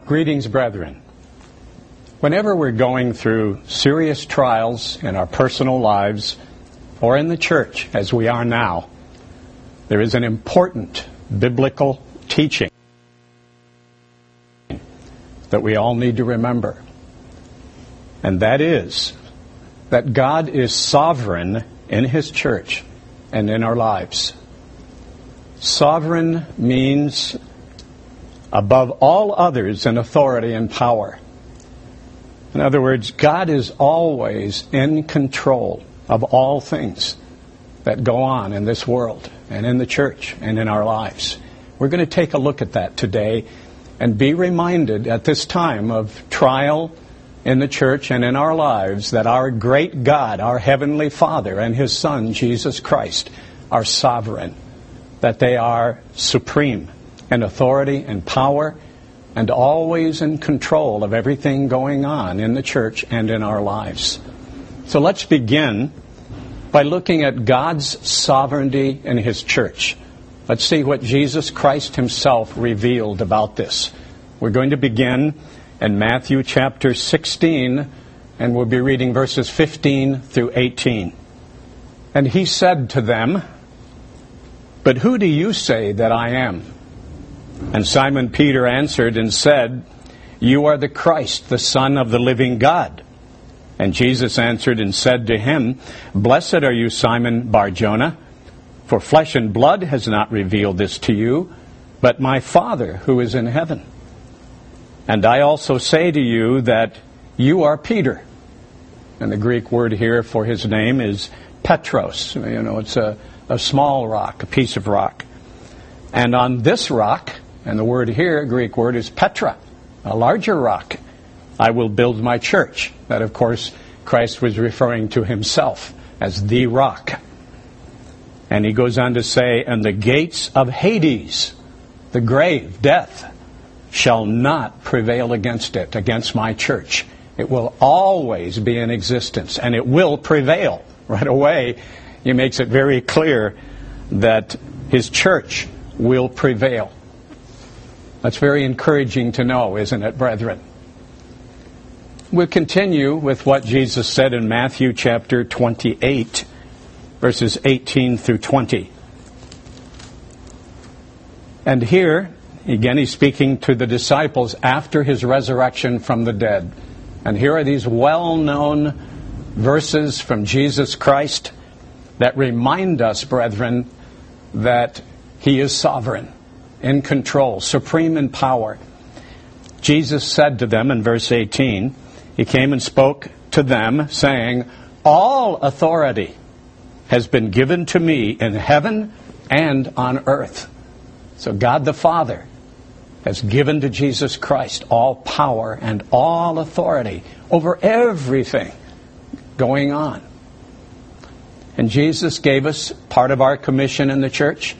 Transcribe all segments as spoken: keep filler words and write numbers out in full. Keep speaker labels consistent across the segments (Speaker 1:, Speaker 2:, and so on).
Speaker 1: Greetings, brethren. Whenever we're going through serious trials in our personal lives or in the church, as we are now, there is an important biblical teaching that we all need to remember. And that is that God is sovereign in His church and in our lives. Sovereign means above all others in authority and power. In other words, God is always in control of all things that go on in this world and in the church and in our lives. We're going to take a look at that today and be reminded at this time of trial in the church and in our lives that our great God, our Heavenly Father, and His Son, Jesus Christ, are sovereign, that they are supreme in authority and power and always in control of everything going on in the church and in our lives. So let's begin by looking at God's sovereignty in His church. Let's see what Jesus Christ Himself revealed about this. We're going to begin in Matthew chapter sixteen, and we'll be reading verses fifteen through eighteen. And He said to them, "But who do you say that I am?" And Simon Peter answered and said, "You are the Christ, the Son of the living God." And Jesus answered and said to him, "Blessed are you, Simon Bar-Jonah, for flesh and blood has not revealed this to you, but my Father who is in heaven. And I also say to you that you are Peter." And the Greek word here for his name is Petros. You know, it's a, a small rock, a piece of rock. "And on this rock," and the word here, Greek word, is Petra, a larger rock, "I will build my church." That, of course, Christ was referring to Himself as the rock. And He goes on to say, "And the gates of Hades," the grave, death, "shall not prevail against it," against my church. It will always be in existence, and it will prevail. Right away, He makes it very clear that His church will prevail. That's very encouraging to know, isn't it, brethren? We'll continue with what Jesus said in Matthew chapter twenty-eight, verses eighteen through twenty. And here, again, He's speaking to the disciples after His resurrection from the dead. And here are these well-known verses from Jesus Christ that remind us, brethren, that He is sovereign, in control, supreme in power. Jesus said to them in verse eighteen, He came and spoke to them, saying, "All authority has been given to me in heaven and on earth." So God the Father has given to Jesus Christ all power and all authority over everything going on. And Jesus gave us part of our commission in the church.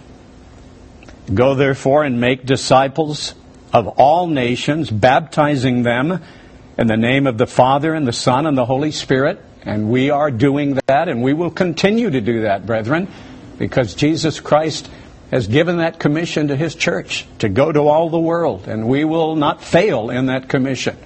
Speaker 1: "Go therefore and make disciples of all nations, baptizing them in the name of the Father and the Son and the Holy Spirit." And we are doing that, and we will continue to do that, brethren, because Jesus Christ has given that commission to His church to go to all the world, and we will not fail in that commission.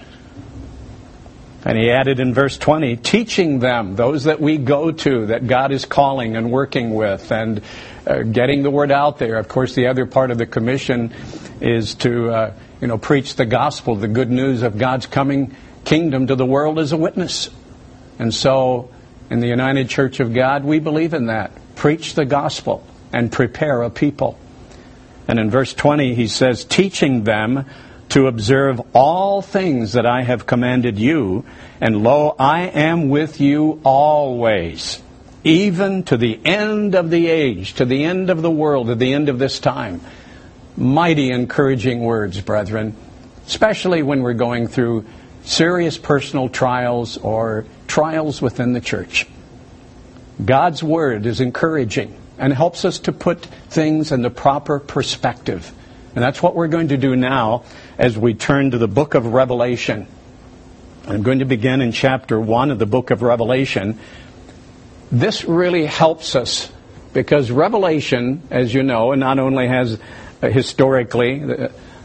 Speaker 1: And He added in verse twenty, teaching them, those that we go to, that God is calling and working with, and uh, getting the word out there. Of course, the other part of the commission is to uh, you know, preach the gospel, the good news of God's coming kingdom to the world as a witness. And so, in the United Church of God, we believe in that. Preach the gospel and prepare a people. And in verse twenty, He says, teaching them to observe all things that I have commanded you, and lo, I am with you always, even to the end of the age, to the end of the world, to the end of this time. Mighty encouraging words, brethren, especially when we're going through serious personal trials or trials within the church. God's Word is encouraging and helps us to put things in the proper perspective. And that's what we're going to do now as we turn to the book of Revelation. I'm going to begin in chapter one of the book of Revelation. This really helps us because Revelation, as you know, not only has uh, historically the,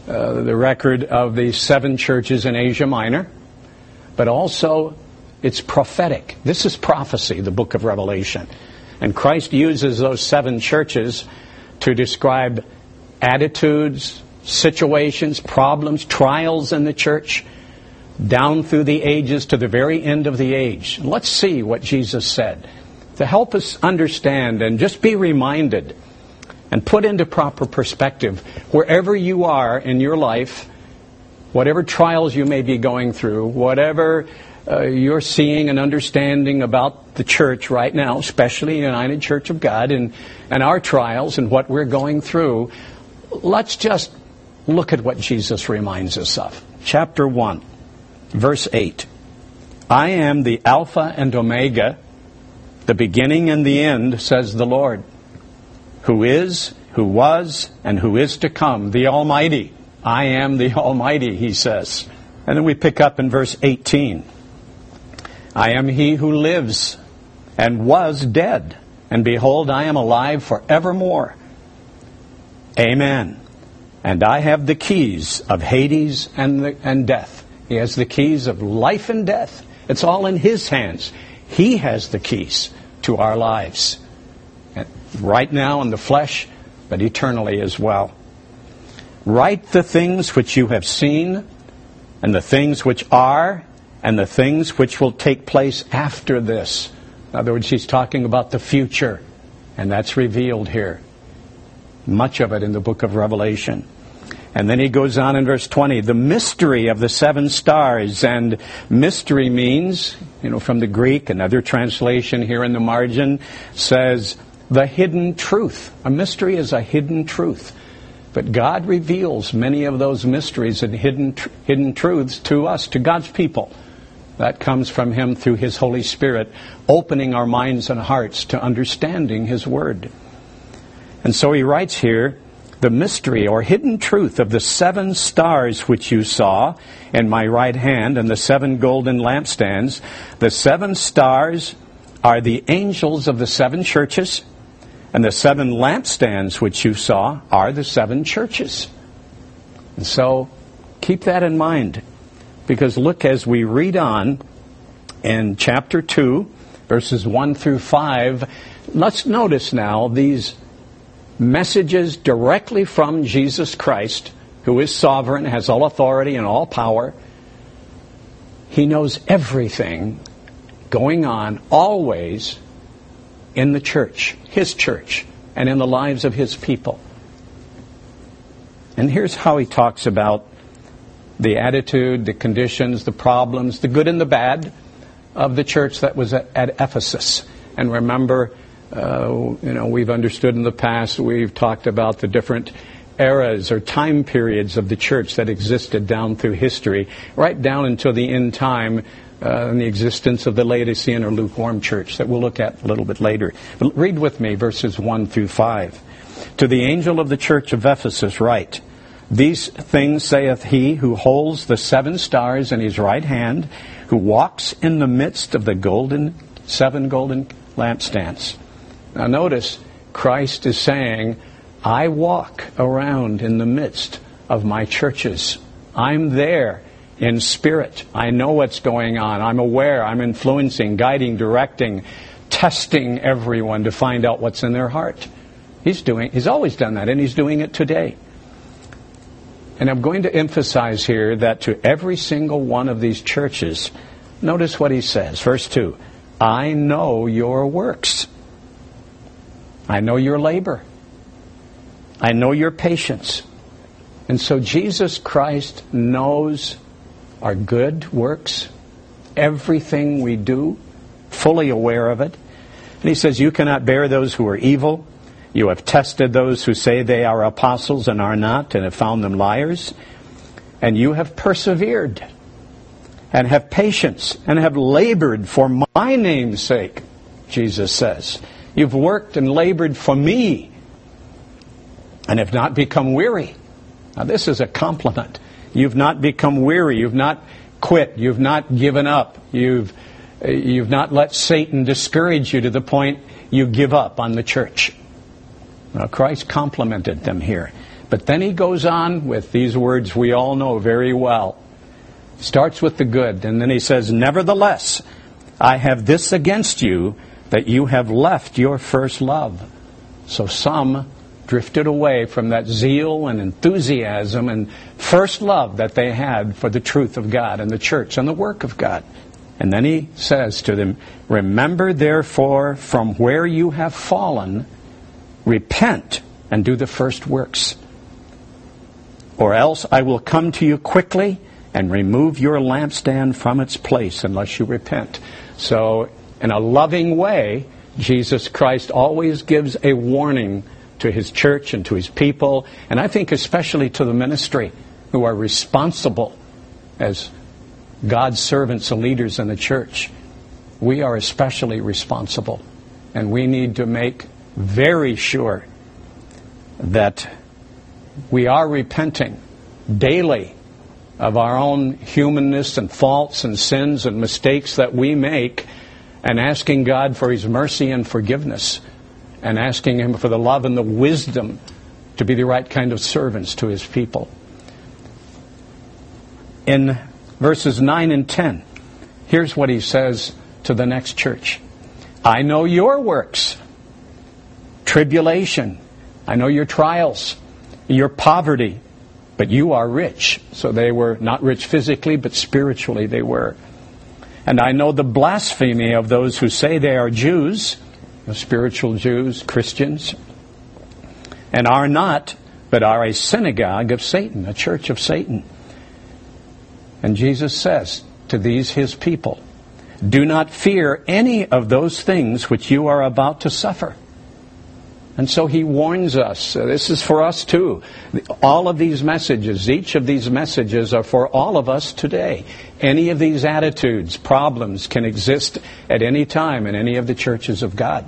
Speaker 1: uh, the record of the seven churches in Asia Minor, but also it's prophetic. This is prophecy, the book of Revelation. And Christ uses those seven churches to describe attitudes, situations, problems, trials in the church, down through the ages to the very end of the age. Let's see what Jesus said to help us understand and just be reminded and put into proper perspective wherever you are in your life, whatever trials you may be going through, whatever uh, you're seeing and understanding about the church right now, especially United Church of God, and, and our trials and what we're going through. Let's just look at what Jesus reminds us of. Chapter one, verse eight. I am the Alpha and Omega, the beginning and the end, says the Lord, who is, who was, and who is to come, the Almighty. I am the Almighty, he says. And then we pick up in verse eighteen. I am he who lives and was dead, and behold, I am alive forevermore. Amen. And I have the keys of Hades and, the, and death. He has the keys of life and death. It's all in his hands. He has the keys to our lives. Right now in the flesh, but eternally as well. Write the things which you have seen, and the things which are, and the things which will take place after this. In other words, he's talking about the future, and that's revealed here. Much of it in the book of Revelation. And then he goes on in verse twenty, the mystery of the seven stars. And mystery means, you know, from the Greek, another translation here in the margin says, the hidden truth. A mystery is a hidden truth. But God reveals many of those mysteries and hidden tr- hidden truths to us, to God's people. That comes from him through his Holy Spirit, opening our minds and hearts to understanding his word. And so he writes here, the mystery or hidden truth of the seven stars which you saw in my right hand and the seven golden lampstands. The seven stars are the angels of the seven churches, and the seven lampstands which you saw are the seven churches. And so keep that in mind, because look as we read on in chapter two, verses one through five, let's notice now these messages directly from Jesus Christ, who is sovereign, has all authority and all power. He knows everything going on always in the church, his church, and in the lives of his people. And here's how he talks about the attitude, the conditions, the problems, the good and the bad of the church that was at, at Ephesus. And remember, uh, you know, we've understood in the past, we've talked about the different eras or time periods of the church that existed down through history, right down until the end time, Uh, in the existence of the Laodicean or lukewarm church that we'll look at a little bit later. But read with me verses one through five. To the angel of the church of Ephesus write, these things saith he who holds the seven stars in his right hand, who walks in the midst of the golden, seven golden lampstands. Now notice, Christ is saying, I walk around in the midst of my churches. I'm there in spirit. I know what's going on. I'm aware. I'm influencing, guiding, directing, testing everyone to find out what's in their heart. He's doing, he's always done that, and he's doing it today. And I'm going to emphasize here that to every single one of these churches, notice what he says. Verse two, I know your works. I know your labor. I know your patience. And so Jesus Christ knows our good works, everything we do, fully aware of it. And he says, you cannot bear those who are evil. You have tested those who say they are apostles and are not, and have found them liars. And you have persevered, and have patience, and have labored for my name's sake, Jesus says. You've worked and labored for me, and have not become weary. Now this is a compliment. You've not become weary. You've not quit. You've not given up. You've you've not let Satan discourage you to the point you give up on the church. Now, Christ complimented them here. But then he goes on with these words we all know very well. Starts with the good, and then he says, nevertheless, I have this against you, that you have left your first love. So some drifted away from that zeal and enthusiasm and first love that they had for the truth of God and the church and the work of God. And then he says to them, remember therefore from where you have fallen, repent and do the first works. Or else I will come to you quickly and remove your lampstand from its place unless you repent. So in a loving way, Jesus Christ always gives a warning to his church and to his people, and I think especially to the ministry who are responsible as God's servants and leaders in the church. We are especially responsible, and we need to make very sure that we are repenting daily of our own humanness and faults and sins and mistakes that we make, and asking God for his mercy and forgiveness, and asking him for the love and the wisdom to be the right kind of servants to his people. In verses nine and ten, here's what he says to the next church. I know your works, tribulation. I know your trials, your poverty, but you are rich. So they were not rich physically, but spiritually they were. And I know the blasphemy of those who say they are Jews, the spiritual Jews, Christians, and are not, but are a synagogue of Satan, a church of Satan. And Jesus says to these his people, do not fear any of those things which you are about to suffer. And so he warns us. Uh, this is for us too. All of these messages, each of these messages are for all of us today. Any of these attitudes, problems can exist at any time in any of the churches of God.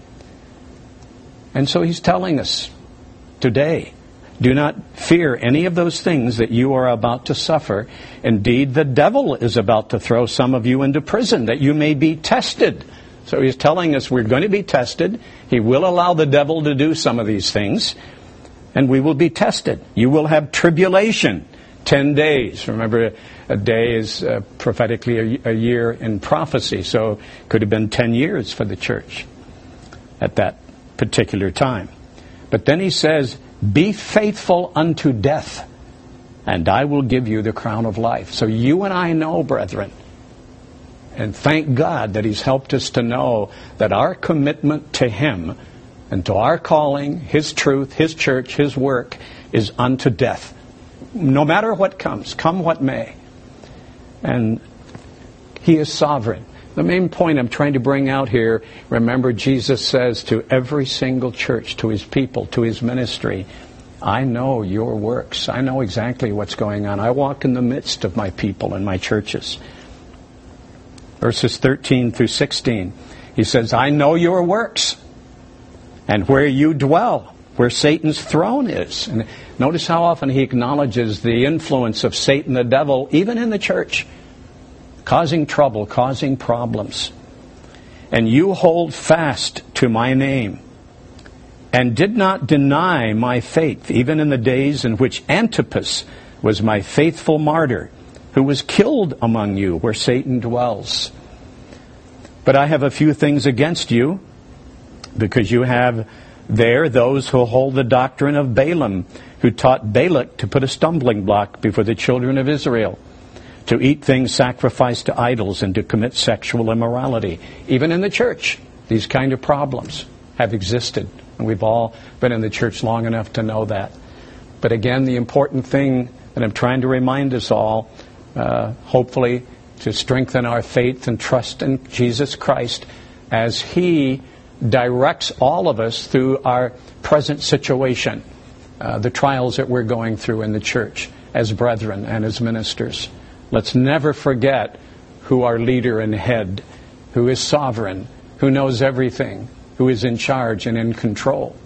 Speaker 1: And so he's telling us today, do not fear any of those things that you are about to suffer. Indeed, the devil is about to throw some of you into prison, that you may be tested. So he's telling us we're going to be tested. He will allow the devil to do some of these things, and we will be tested. You will have tribulation, ten days. Remember, a day is uh, prophetically a, a year in prophecy, so it could have been ten years for the church at that particular time. But then he says, be faithful unto death, and I will give you the crown of life. So you and I know, brethren, and thank God that he's helped us to know that our commitment to him and to our calling, his truth, his church, his work is unto death. No matter what comes, come what may. And he is sovereign. The main point I'm trying to bring out here, remember Jesus says to every single church, to his people, to his ministry, I know your works. I know exactly what's going on. I walk in the midst of my people and my churches. Verses thirteen through sixteen, he says, I know your works and where you dwell, where Satan's throne is. And notice how often he acknowledges the influence of Satan, the devil, even in the church, causing trouble, causing problems. And you hold fast to my name and did not deny my faith, even in the days in which Antipas was my faithful martyr, who was killed among you where Satan dwells. But I have a few things against you, because you have there those who hold the doctrine of Balaam, who taught Balak to put a stumbling block before the children of Israel, to eat things sacrificed to idols and to commit sexual immorality. Even in the church, these kind of problems have existed. And we've all been in the church long enough to know that. But again, the important thing that I'm trying to remind us all, Uh, hopefully to strengthen our faith and trust in Jesus Christ as he directs all of us through our present situation, uh, the trials that we're going through in the church as brethren and as ministers. Let's never forget who our leader and head, who is sovereign, who knows everything, who is in charge and in control.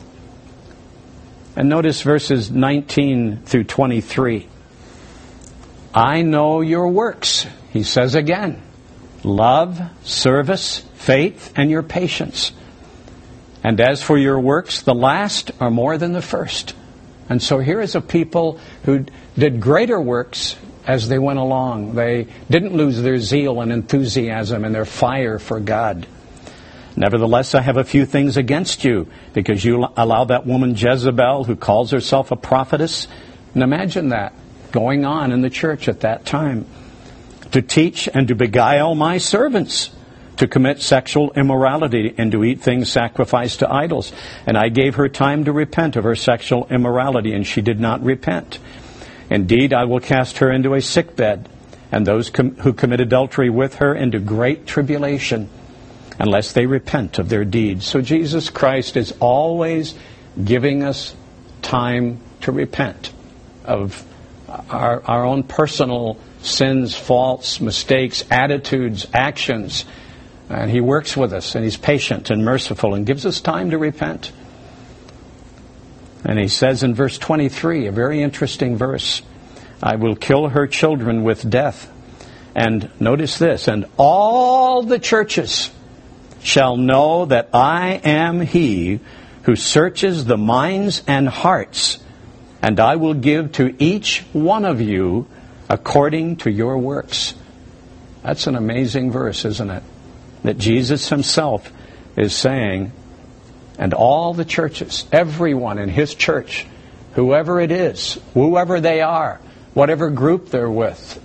Speaker 1: And notice verses nineteen through twenty-three. I know your works, he says again. Love, service, faith, and your patience. And as for your works, the last are more than the first. And so here is a people who did greater works as they went along. They didn't lose their zeal and enthusiasm and their fire for God. Nevertheless, I have a few things against you, because you allow that woman Jezebel, who calls herself a prophetess, and imagine that going on in the church at that time, to teach and to beguile my servants to commit sexual immorality and to eat things sacrificed to idols. And I gave her time to repent of her sexual immorality, and she did not repent. Indeed, I will cast her into a sickbed, and those com- who commit adultery with her into great tribulation, unless they repent of their deeds. So Jesus Christ is always giving us time to repent of our, our own personal sins, faults, mistakes, attitudes, actions. And He works with us, and He's patient and merciful and gives us time to repent. And He says in verse twenty-three, a very interesting verse, I will kill her children with death. And notice this, and all the churches shall know that I am He who searches the minds and hearts, and I will give to each one of you according to your works. That's an amazing verse, isn't it? That Jesus Himself is saying, and all the churches, everyone in His church, whoever it is, whoever they are, whatever group they're with,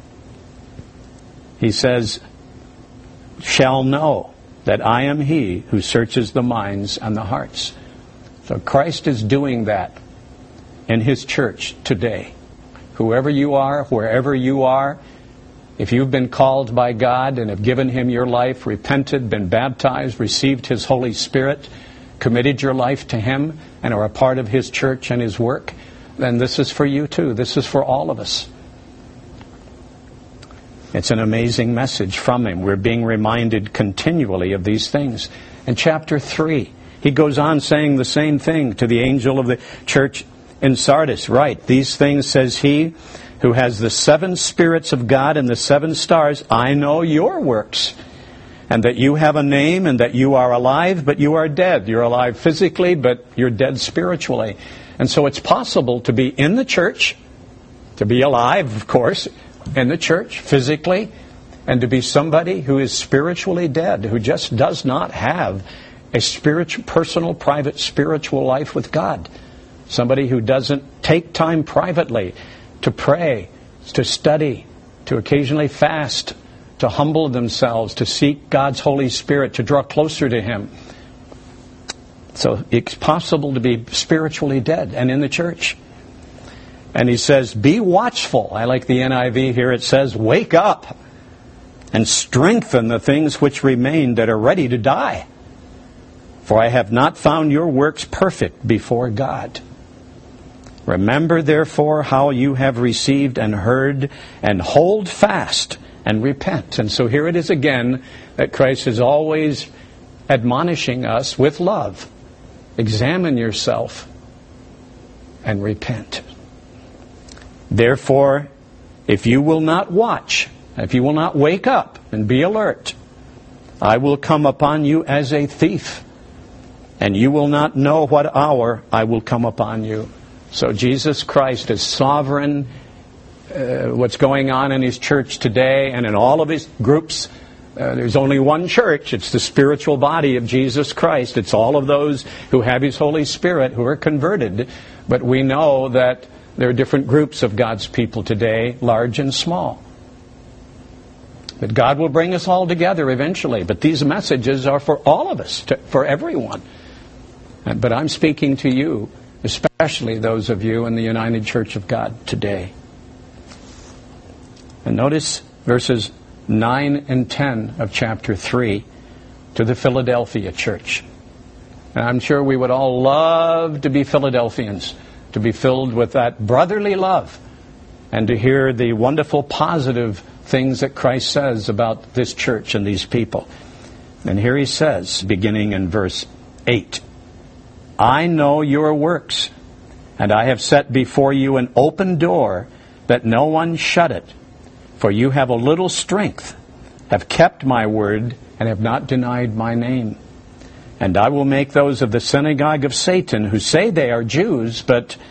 Speaker 1: He says, shall know that I am He who searches the minds and the hearts. So Christ is doing that in His church today. Whoever you are, wherever you are, if you've been called by God and have given Him your life, repented, been baptized, received His Holy Spirit, committed your life to Him, and are a part of His church and His work, then this is for you too. This is for all of us. It's an amazing message from Him. We're being reminded continually of these things. In chapter three, He goes on saying the same thing to the angel of the church in Sardis. Right, these things says He who has the seven spirits of God and the seven stars, I know your works, and that you have a name, and that you are alive, but you are dead. You're alive physically, but you're dead spiritually. And so it's possible to be in the church, to be alive, of course, in the church physically, and to be somebody who is spiritually dead, who just does not have a spiritual, personal, private spiritual life with God. Somebody who doesn't take time privately to pray, to study, to occasionally fast, to humble themselves, to seek God's Holy Spirit, to draw closer to Him. So it's possible to be spiritually dead and in the church. And He says, be watchful. I like the N I V here. It says, wake up and strengthen the things which remain that are ready to die. For I have not found your works perfect before God. Remember, therefore, how you have received and heard, and hold fast and repent. And so here it is again that Christ is always admonishing us with love. Examine yourself and repent. Therefore, if you will not watch, if you will not wake up and be alert, I will come upon you as a thief, and you will not know what hour I will come upon you. So Jesus Christ is sovereign. Uh, what's going on in His church today and in all of His groups, uh, there's only one church. It's the spiritual body of Jesus Christ. It's all of those who have His Holy Spirit who are converted. But we know that there are different groups of God's people today, large and small. But God will bring us all together eventually. But these messages are for all of us, to, for everyone. And, but I'm speaking to you, especially those of you in the United Church of God today. And notice verses nine and ten of chapter three to the Philadelphia church. And I'm sure we would all love to be Philadelphians, to be filled with that brotherly love, and to hear the wonderful positive things that Christ says about this church and these people. And here He says, beginning in verse eight, I know your works, and I have set before you an open door, that no one shut it. For you have a little strength, have kept my word, and have not denied my name. And I will make those of the synagogue of Satan, who say they are Jews, but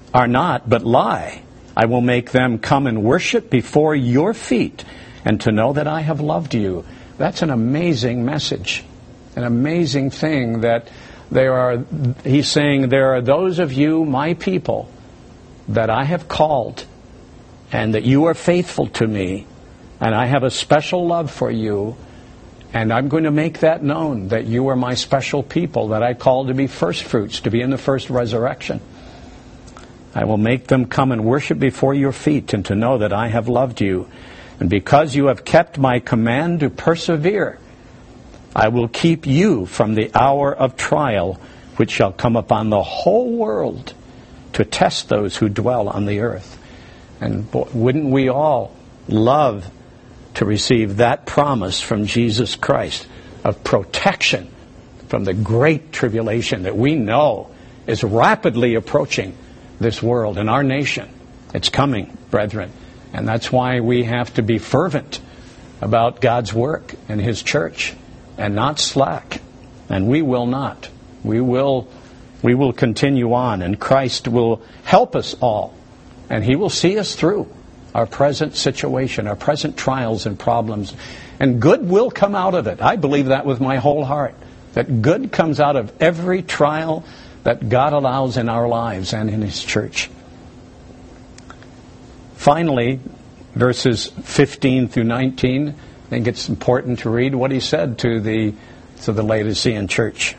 Speaker 1: are not, but lie. I will make them come and worship before your feet, and to know that I have loved you. That's an amazing message, an amazing thing that there are, he's saying, there are those of you, my people, that I have called, and that you are faithful to me, and I have a special love for you, and I'm going to make that known, that you are my special people, that I called to be first fruits, to be in the first resurrection. I will make them come and worship before your feet, and to know that I have loved you. And because you have kept my command to persevere, I will keep you from the hour of trial, which shall come upon the whole world, to test those who dwell on the earth. And wouldn't we all love to receive that promise from Jesus Christ of protection from the great tribulation that we know is rapidly approaching this world and our nation? It's coming, brethren. And that's why we have to be fervent about God's work and His church and not slack. And we will not. We will We will continue on, and Christ will help us all, and He will see us through our present situation, our present trials and problems, and good will come out of it. I believe that with my whole heart, that good comes out of every trial that God allows in our lives and in His church. Finally, verses fifteen through nineteen, I think it's important to read what He said to the, to the Laodicean church.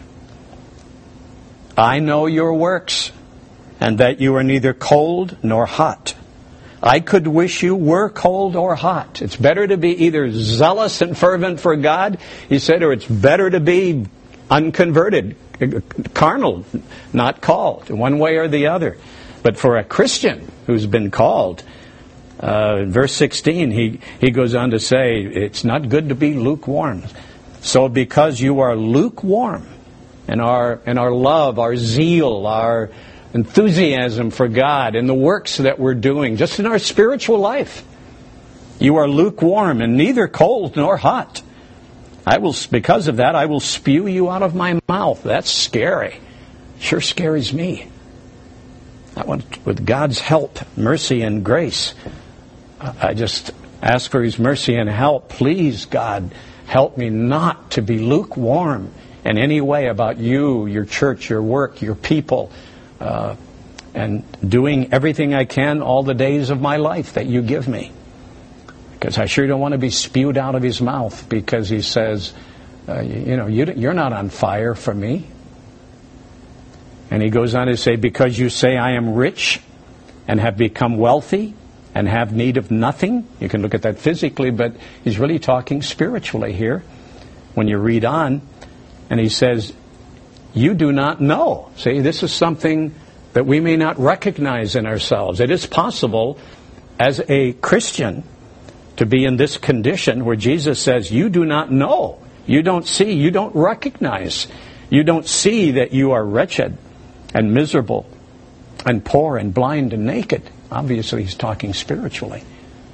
Speaker 1: I know your works, and that you are neither cold nor hot. I could wish you were cold or hot. It's better to be either zealous and fervent for God, he said, or it's better to be unconverted, carnal, not called, one way or the other. But for a Christian who's been called, uh, in verse sixteen, he, he goes on to say, it's not good to be lukewarm. So because you are lukewarm, and our and our love, our zeal, our enthusiasm for God and the works that we're doing, just in our spiritual life, you are lukewarm and neither cold nor hot. I will, because of that, I will spew you out of my mouth. That's scary. Sure scares me. I want, with God's help, mercy, and grace, I just ask for His mercy and help. Please, God, help me not to be lukewarm in any way about you, your church, your work, your people, uh, and doing everything I can all the days of my life that you give me. Because I sure don't want to be spewed out of His mouth because He says, uh, you, you know, you, you're not on fire for me. And He goes on to say, because you say I am rich and have become wealthy and have need of nothing. You can look at that physically, but He's really talking spiritually here when you read on. And He says, you do not know. See, this is something that we may not recognize in ourselves. It is possible as a Christian to be in this condition where Jesus says, you do not know. You don't see. You don't recognize. You don't see that you are wretched and miserable and poor and blind and naked. Obviously, He's talking spiritually.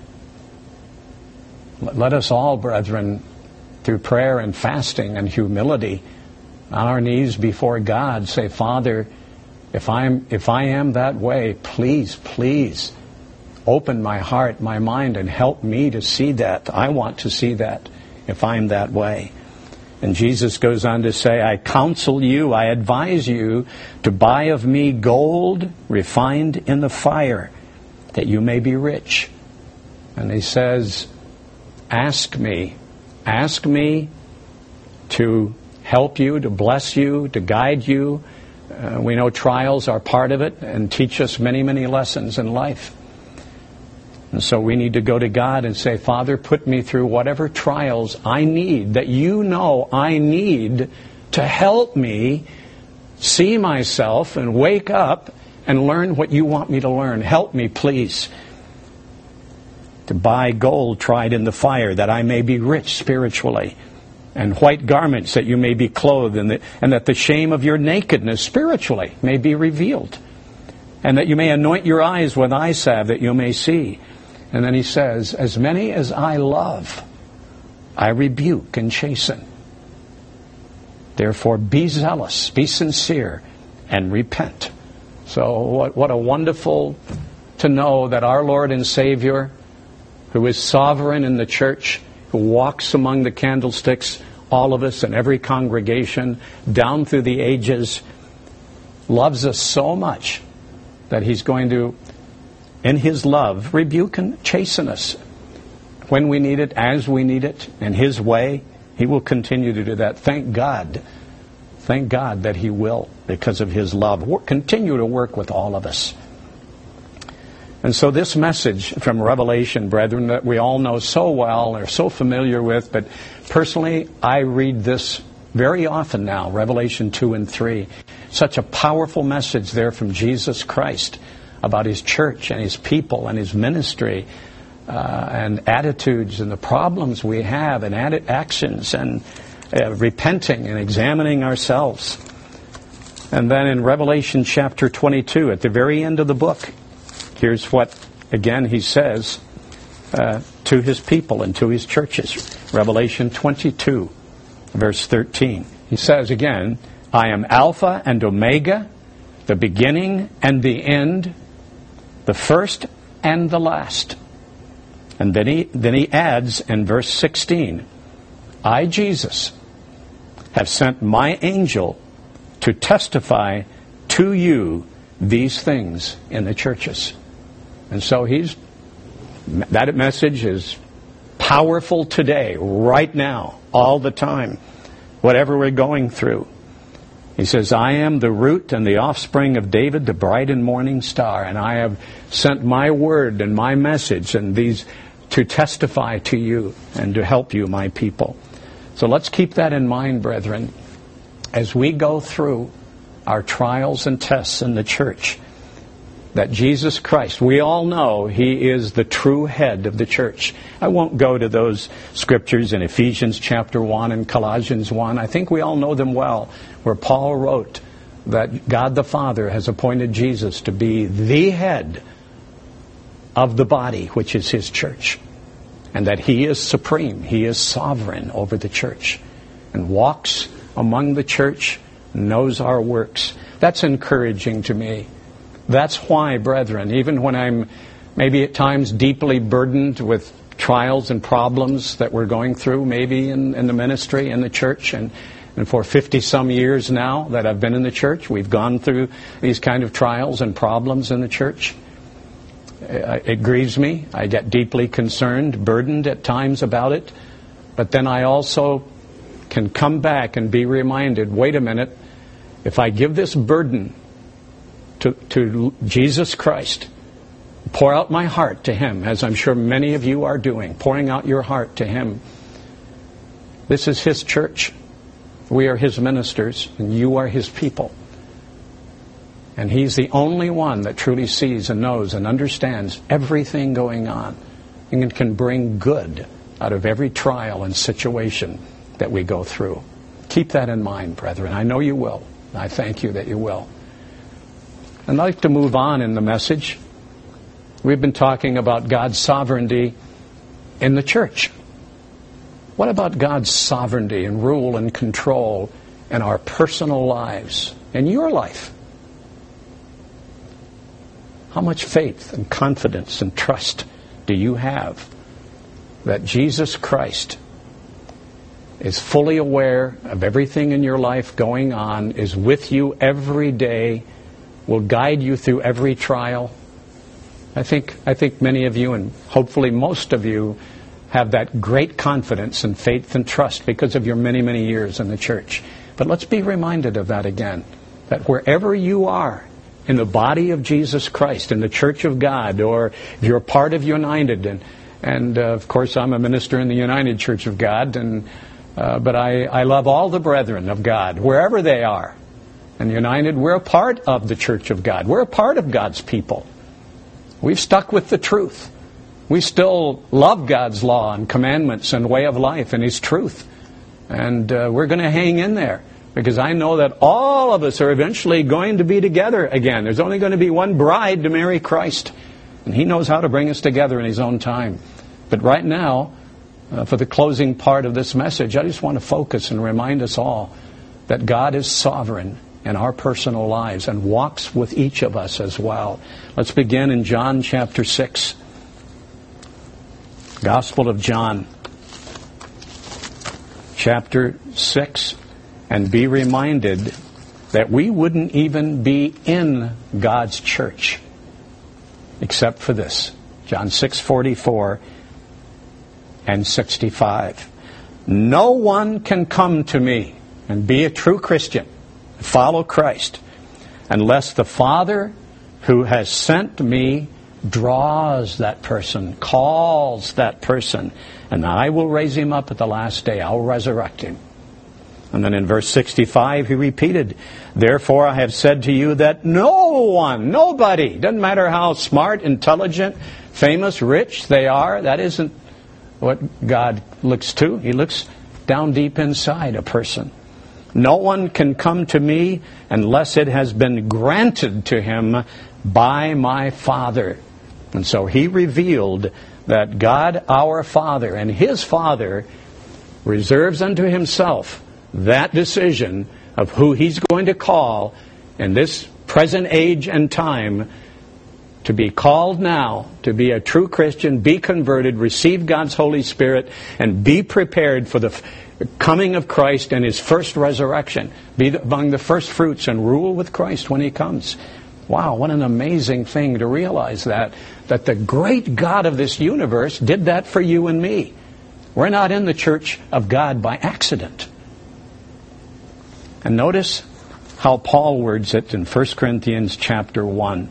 Speaker 1: Let us all, brethren, through prayer and fasting and humility, on our knees before God, say, Father, if I'm if I am that way, please, please open my heart, my mind, and help me to see that. I want to see that if I'm that way. And Jesus goes on to say, I counsel you, I advise you to buy of me gold refined in the fire, that you may be rich. And He says, ask me. Ask me to help you, to bless you, to guide you. Uh, we know trials are part of it and teach us many, many lessons in life. And so we need to go to God and say, Father, put me through whatever trials I need, that you know I need to help me see myself and wake up and learn what you want me to learn. Help me, please, to buy gold tried in the fire, that I may be rich spiritually, and white garments, that you may be clothed, and that, and that the shame of your nakedness spiritually may be revealed, and that you may anoint your eyes with eye salve, that you may see. And then He says, as many as I love, I rebuke and chasten. Therefore be zealous, be sincere, and repent. So what, what a wonderful to know that our Lord and Savior, who is sovereign in the church, who walks among the candlesticks, all of us in every congregation, down through the ages, loves us so much that He's going to, in His love, rebuke and chasten us when we need it, as we need it, in His way. He will continue to do that. Thank God. Thank God that He will, because of His love. Continue to work with all of us. And so this message from Revelation, brethren, that we all know so well, are so familiar with, but personally, I read this very often now, Revelation two and three. Such a powerful message there from Jesus Christ about His church and His people and His ministry uh, and attitudes and the problems we have and adi- actions and uh, repenting and examining ourselves. And then in Revelation chapter twenty-two, at the very end of the book, here's what, again, He says uh, to His people and to His churches. Revelation twenty-two, verse thirteen. He says again, I am Alpha and Omega, the beginning and the end, the first and the last. And then he, then he adds in verse sixteen, I, Jesus, have sent my angel to testify to you these things in the churches. And so he's, that message is powerful today, right now, all the time, whatever we're going through. He says, I am the root and the offspring of David, the bright and morning star, and I have sent my word and my message and these to testify to you and to help you, my people. So let's keep that in mind, brethren, as we go through our trials and tests in the church, that Jesus Christ, we all know He is the true head of the church. I won't go to those scriptures in Ephesians chapter one and Colossians one. I think we all know them well, where Paul wrote that God the Father has appointed Jesus to be the head of the body, which is His church, and that He is supreme, He is sovereign over the church, and walks among the church, knows our works. That's encouraging to me. That's why, brethren, even when I'm maybe at times deeply burdened with trials and problems that we're going through, maybe in, in the ministry, in the church, and, and for fifty-some years now that I've been in the church, we've gone through these kind of trials and problems in the church. It grieves me. I get deeply concerned, burdened at times about it. But then I also can come back and be reminded, wait a minute, if I give this burden to, to Jesus Christ, pour out my heart to Him, as I'm sure many of you are doing, pouring out your heart to Him. This is His church. We are His ministers, and you are His people. And He's the only one that truly sees and knows and understands everything going on and can bring good out of every trial and situation that we go through. Keep that in mind, brethren. I know you will. I thank you that you will. I'd like to move on in the message. We've been talking about God's sovereignty in the church. What about God's sovereignty and rule and control in our personal lives, in your life? How much faith and confidence and trust do you have that Jesus Christ is fully aware of everything in your life going on, is with you every day, will guide you through every trial? I think I think many of you, and hopefully most of you, have that great confidence and faith and trust because of your many, many years in the church. But let's be reminded of that again, that wherever you are in the body of Jesus Christ, in the Church of God, or if you're a part of United, and, and uh, of course I'm a minister in the United Church of God, and uh, but I, I love all the brethren of God, wherever they are. And United, we're a part of the Church of God. We're a part of God's people. We've stuck with the truth. We still love God's law and commandments and way of life and His truth. And uh, we're going to hang in there, because I know that all of us are eventually going to be together again. There's only going to be one bride to marry Christ. And He knows how to bring us together in His own time. But right now, uh, for the closing part of this message, I just want to focus and remind us all that God is sovereign in our personal lives and walks with each of us as well. Let's begin in John chapter six. Gospel of John chapter six. And be reminded that we wouldn't even be in God's church except for this. John six forty-four and sixty-five. No one can come to me and be a true Christian, follow Christ, unless the Father who has sent me draws that person, calls that person, and I will raise him up at the last day. I'll resurrect him. And then in verse sixty-five, he repeated, therefore I have said to you that no one, nobody, doesn't matter how smart, intelligent, famous, rich they are, that isn't what God looks to. He looks down deep inside a person. No one can come to me unless it has been granted to him by my Father. And so he revealed that God, our Father, and his Father reserves unto himself that decision of who he's going to call in this present age and time to be called now, to be a true Christian, be converted, receive God's Holy Spirit, and be prepared for the coming of Christ and his first resurrection. Be among the first fruits and rule with Christ when he comes. Wow, what an amazing thing to realize that, that the great God of this universe did that for you and me. We're not in the church of God by accident. And notice how Paul words it in First Corinthians chapter one.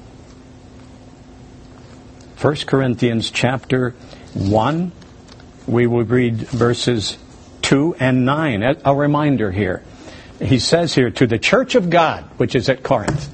Speaker 1: First Corinthians chapter one, we will read verses two and nine. A reminder here. He says here, to the church of God, which is at Corinth,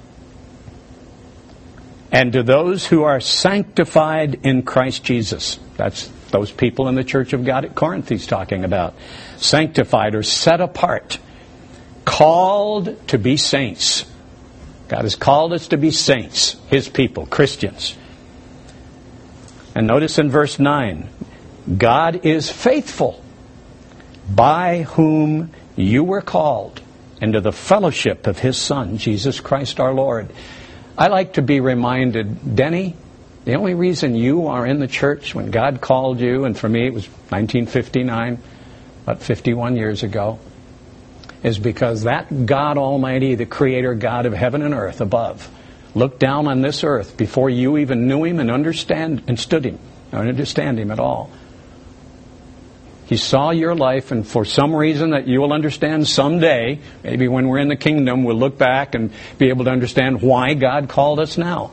Speaker 1: and to those who are sanctified in Christ Jesus. That's those people in the church of God at Corinth he's talking about. Sanctified or set apart. Called to be saints. God has called us to be saints, his people, Christians. And notice in verse nine, God is faithful, by whom you were called into the fellowship of his Son, Jesus Christ our Lord. I like to be reminded, Denny, the only reason you are in the church when God called you, and for me it was nineteen fifty-nine, about fifty-one years ago, is because that God Almighty, the Creator God of heaven and earth above, looked down on this earth before you even knew him and understand and stood him, or understand him at all. He saw your life, and for some reason that you will understand someday, maybe when we're in the kingdom, we'll look back and be able to understand why God called us now.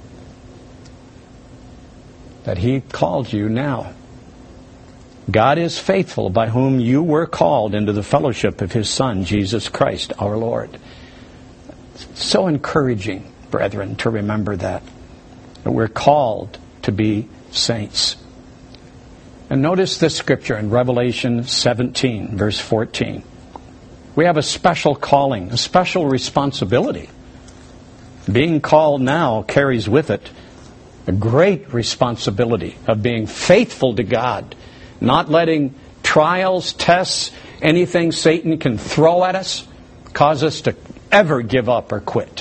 Speaker 1: That he called you now. God is faithful, by whom you were called into the fellowship of his Son, Jesus Christ, our Lord. It's so encouraging, brethren, to remember that. That we're called to be saints. And notice this scripture in Revelation seventeen, verse fourteen. We have a special calling, a special responsibility. Being called now carries with it a great responsibility of being faithful to God, not letting trials, tests, anything Satan can throw at us, cause us to ever give up or quit.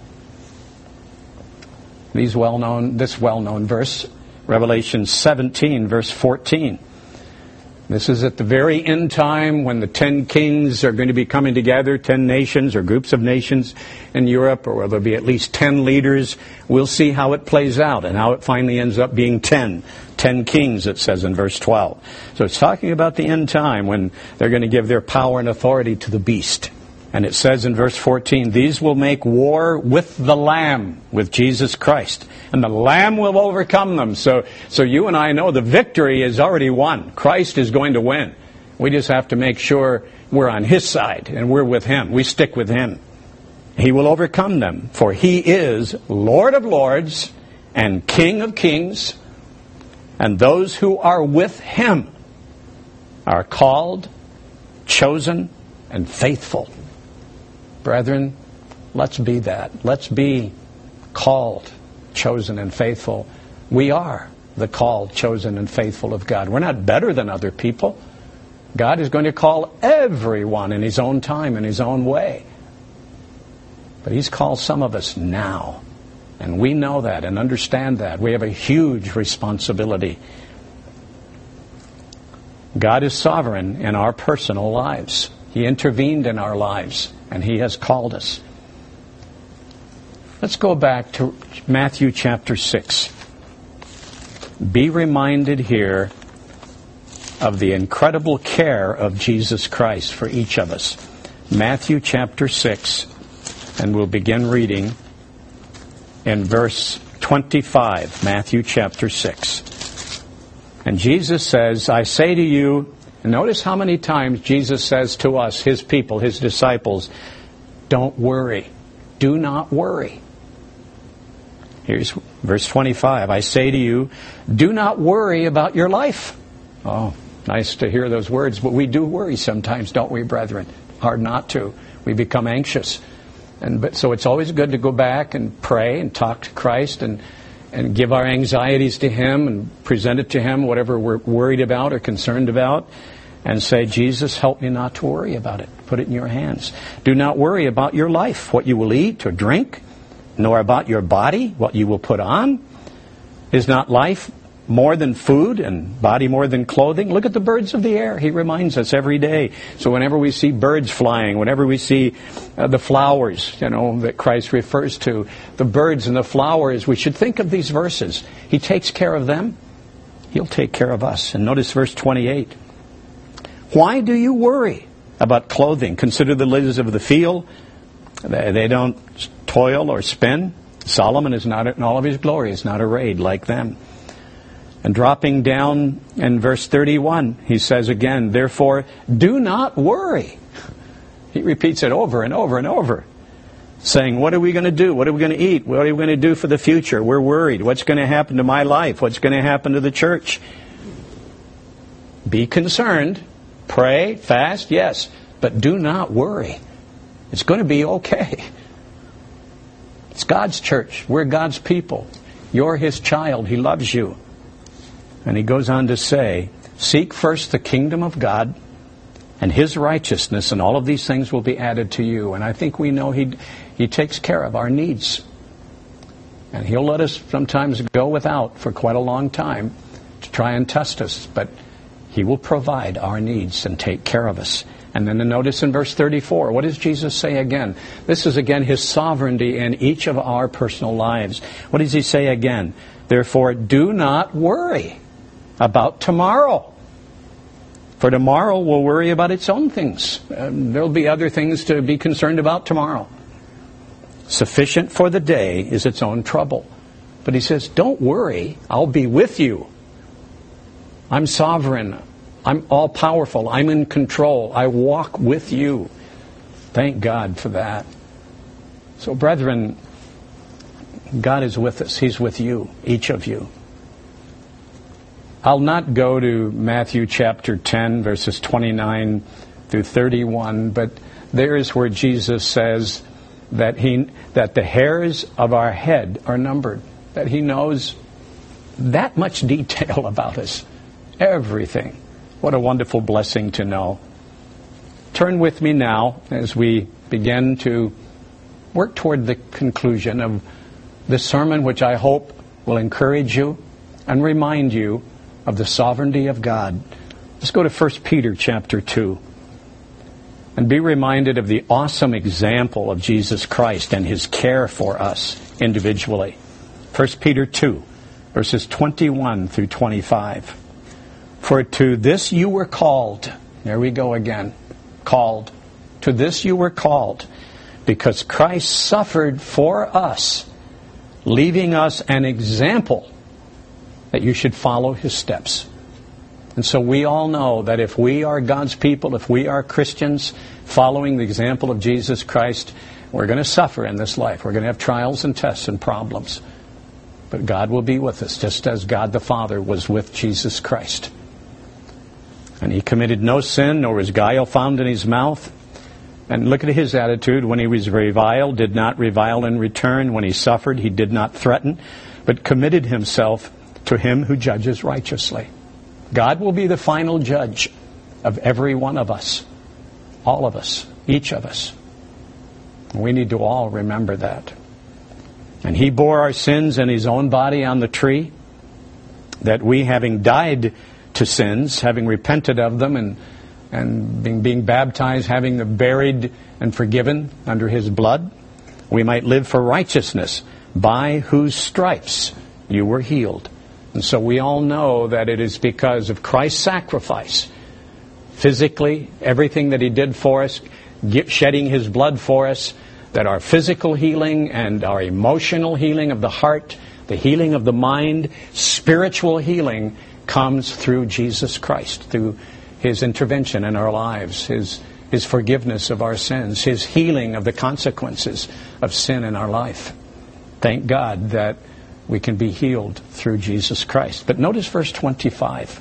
Speaker 1: These well-known, this well-known verse, Revelation seventeen, verse fourteen. This is at the very end time when the ten kings are going to be coming together, ten nations or groups of nations in Europe, or there'll be at least ten leaders. We'll see how it plays out and how it finally ends up being ten. Ten kings, it says in verse twelve. So it's talking about the end time when they're going to give their power and authority to the beast. And it says in verse fourteen, these will make war with the Lamb, with Jesus Christ. And the Lamb will overcome them. So, so you and I know the victory is already won. Christ is going to win. We just have to make sure we're on his side and we're with him. We stick with him. He will overcome them, for he is Lord of lords and King of kings. And those who are with him are called, chosen, and faithful. Brethren, let's be that. Let's be called, chosen, and faithful. We are the called, chosen, and faithful of God. We're not better than other people. God is going to call everyone in his own time, in his own way. But He's called some of us now. And we know that and understand that. We have a huge responsibility. God is sovereign in our personal lives. He intervened in our lives, and He has called us. Let's go back to Matthew chapter six. Be reminded here of the incredible care of Jesus Christ for each of us. Matthew chapter six, and we'll begin reading in verse twenty-five, Matthew chapter six. And Jesus says, I say to you, and notice how many times Jesus says to us, His people, His disciples, don't worry. Do not worry. Here's verse twenty-five. I say to you, do not worry about your life. Oh, nice to hear those words, but we do worry sometimes, don't we, brethren? Hard not to. We become anxious. And but so it's always good to go back and pray and talk to Christ and, and give our anxieties to Him and present it to Him, whatever we're worried about or concerned about, and say, Jesus, help me not to worry about it. Put it in your hands. Do not worry about your life, what you will eat or drink, nor about your body, what you will put on. Is not life more than food and body more than clothing? Look at the birds of the air. He reminds us every day. So whenever we see birds flying, whenever we see uh, the flowers, you know, that Christ refers to, the birds and the flowers, we should think of these verses. He takes care of them. He'll take care of us. And notice verse twenty-eight. Why do you worry about clothing? Consider the lilies of the field. They, they don't toil or spin. Solomon is not, in all of his glory, is not arrayed like them. And dropping down in verse thirty-one, he says again, therefore, do not worry. He repeats it over and over and over, saying, what are we going to do? What are we going to eat? What are we going to do for the future? We're worried. What's going to happen to my life? What's going to happen to the church? Be concerned. Pray, fast, yes, but do not worry. It's going to be okay. It's God's church. We're God's people. You're His child. He loves you. And he goes on to say, seek first the kingdom of God and His righteousness, and all of these things will be added to you. And I think we know He He takes care of our needs. And He'll let us sometimes go without for quite a long time to try and test us. But He will provide our needs and take care of us. And then notice in verse thirty-four, what does Jesus say again? This is again His sovereignty in each of our personal lives. What does He say again? Therefore, do not worry about tomorrow. For tomorrow will worry about its own things. Um, there'll be other things to be concerned about tomorrow. Sufficient for the day is its own trouble. But He says, don't worry, I'll be with you. I'm sovereign. I'm all-powerful. I'm in control. I walk with you. Thank God for that. So, brethren, God is with us. He's with you, each of you. I'll not go to Matthew chapter ten, verses twenty-nine through thirty-one, but there is where Jesus says that he that the hairs of our head are numbered, that He knows that much detail about us. Everything. What a wonderful blessing to know. Turn with me now as we begin to work toward the conclusion of this sermon, which I hope will encourage you and remind you of the sovereignty of God. Let's go to First Peter chapter two and be reminded of the awesome example of Jesus Christ and His care for us individually. First Peter two, verses twenty-one through twenty-five. For to this you were called. There we go again. Called. To this you were called, because Christ suffered for us, leaving us an example that you should follow His steps. And so we all know that if we are God's people, if we are Christians following the example of Jesus Christ, we're going to suffer in this life. We're going to have trials and tests and problems. But God will be with us, just as God the Father was with Jesus Christ. And He committed no sin, nor was guile found in His mouth. And look at His attitude. When He was reviled, did not revile in return. When He suffered, He did not threaten, but committed Himself to Him who judges righteously. God will be the final judge of every one of us. All of us. Each of us. We need to all remember that. And He bore our sins in His own body on the tree, that we, having died to sins, having repented of them and, and being, being baptized, having them buried and forgiven under His blood, we might live for righteousness, by whose stripes you were healed. And so we all know that it is because of Christ's sacrifice, physically, everything that He did for us, shedding His blood for us, that our physical healing and our emotional healing of the heart, the healing of the mind, spiritual healing comes through Jesus Christ, through His intervention in our lives, His, His forgiveness of our sins, His healing of the consequences of sin in our life. Thank God that we can be healed through Jesus Christ. But notice verse twenty-five.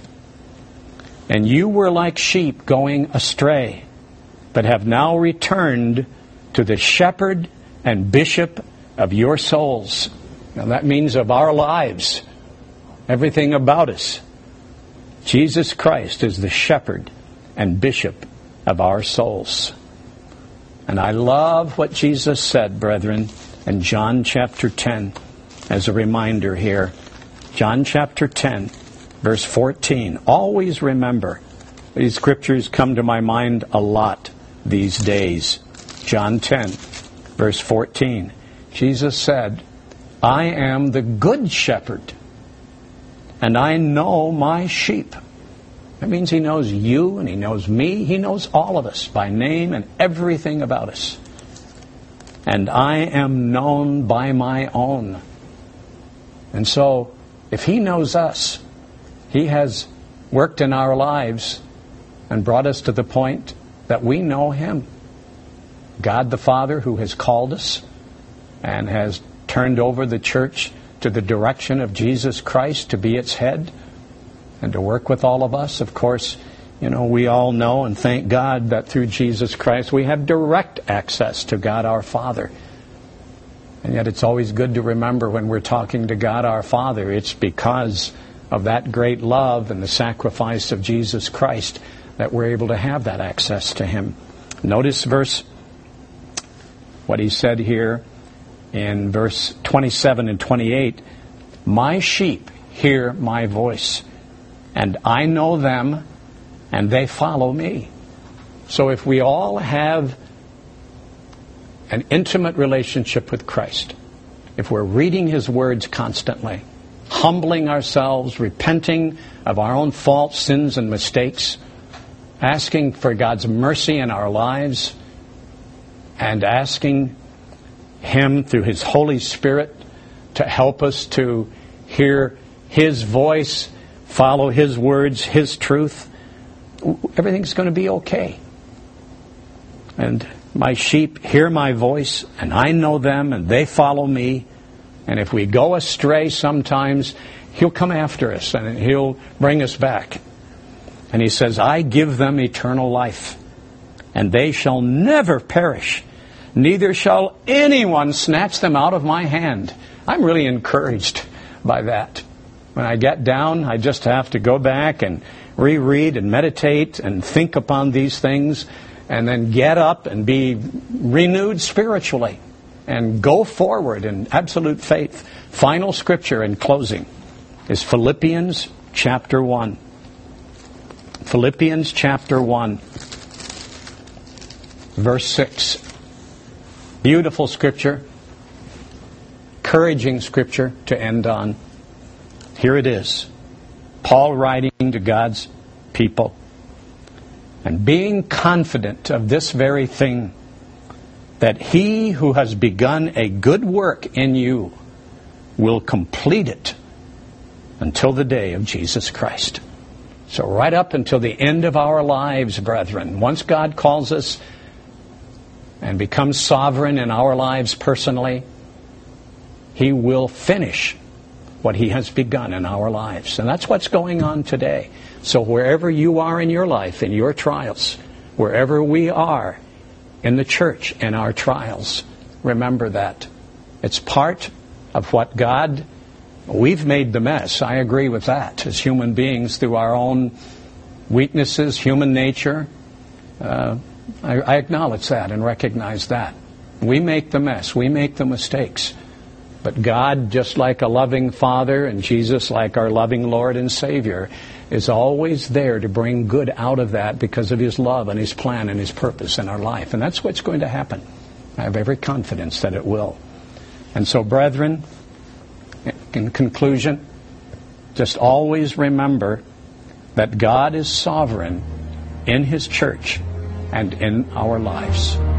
Speaker 1: And you were like sheep going astray, but have now returned to the shepherd and bishop of your souls. Now that means of our lives, everything about us. Jesus Christ is the shepherd and bishop of our souls. And I love what Jesus said, brethren, in John chapter ten, as a reminder here. John chapter ten, verse fourteen. Always remember, these scriptures come to my mind a lot these days. John ten, verse fourteen. Jesus said, I am the good shepherd, and I know my sheep. That means He knows you, and He knows me. He knows all of us by name and everything about us. And I am known by my own. And so, if He knows us, He has worked in our lives and brought us to the point that we know Him. God the Father, who has called us and has turned over the church to the direction of Jesus Christ to be its head and to work with all of us. Of course, you know, we all know and thank God that through Jesus Christ we have direct access to God our Father. And yet it's always good to remember when we're talking to God our Father, it's because of that great love and the sacrifice of Jesus Christ that we're able to have that access to Him. Notice verse, what He said here in verse twenty-seven and twenty-eight. My sheep hear my voice, and I know them, and they follow me. So if we all have an intimate relationship with Christ, if we're reading His words constantly, humbling ourselves, repenting of our own faults, sins, and mistakes, asking for God's mercy in our lives, and asking Him through His Holy Spirit to help us to hear His voice, follow His words, His truth, everything's going to be okay. And my sheep hear my voice, and I know them, and they follow me. And if we go astray sometimes, He'll come after us, and He'll bring us back. And He says, I give them eternal life, and they shall never perish, neither shall anyone snatch them out of my hand. I'm really encouraged by that. When I get down, I just have to go back and reread and meditate and think upon these things, and then get up and be renewed spiritually and go forward in absolute faith. Final scripture in closing is Philippians chapter one. Philippians chapter one, verse six. Beautiful scripture, encouraging scripture to end on. Here it is. Paul writing to God's people. And being confident of this very thing, that He who has begun a good work in you will complete it until the day of Jesus Christ. So right up until the end of our lives, brethren, once God calls us and becomes sovereign in our lives personally, He will finish what He has begun in our lives. And that's what's going on today. So wherever you are in your life, in your trials, wherever we are in the church in our trials, remember that. It's part of what God, we've made the mess. I agree with that. As human beings, through our own weaknesses, human nature, uh, I, I acknowledge that and recognize that. We make the mess. We make the mistakes. But God, just like a loving Father, and Jesus, like our loving Lord and Savior, is always there to bring good out of that because of His love and His plan and His purpose in our life. And that's what's going to happen. I have every confidence that it will. And so, brethren, in conclusion, just always remember that God is sovereign in His church and in our lives.